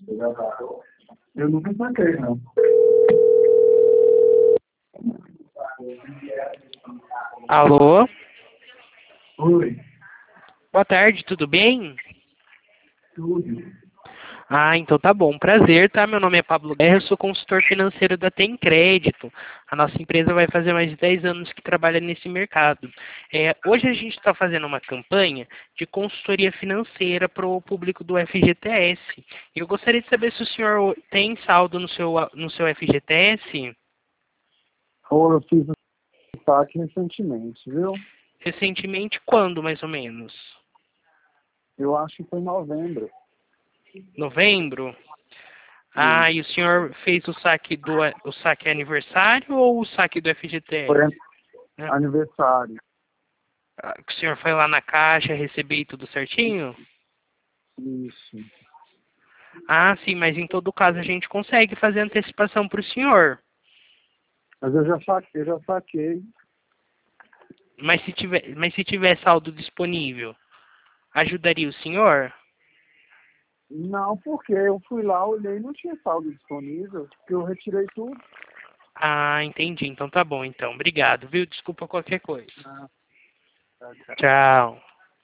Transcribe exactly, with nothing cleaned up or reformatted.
Eu nunca saquei, não. Alô? Oi, Boa tarde, tudo bem? tudo. Ah, então tá bom. Prazer, tá? Meu nome é Pablo Guerra, eu sou consultor financeiro da Tem Crédito. A nossa empresa vai fazer mais de dez anos que trabalha nesse mercado. É, hoje a gente está fazendo uma campanha de consultoria financeira para o público do F G T S. Eu gostaria de saber se o senhor tem saldo no seu, no seu F G T S. Ou eu fiz um saque recentemente, viu? Recentemente, quando mais ou menos? Eu acho que foi em novembro. Novembro? Isso. Ah, e o senhor fez o saque do o saque aniversário ou o saque do F G T S? Foi Né? aniversário. Ah, o senhor foi lá na caixa, receber tudo certinho? Isso. Ah, sim, mas em todo caso a gente consegue fazer antecipação para o senhor. Mas eu já saquei, eu já saquei. Mas se tiver, mas se tiver saldo disponível, ajudaria o senhor? Não, porque eu fui lá, olhei e não tinha saldo disponível, porque eu retirei tudo. Ah, entendi. Então tá bom, então. Obrigado, viu? Desculpa qualquer coisa. Ah, tá, tá. Tchau.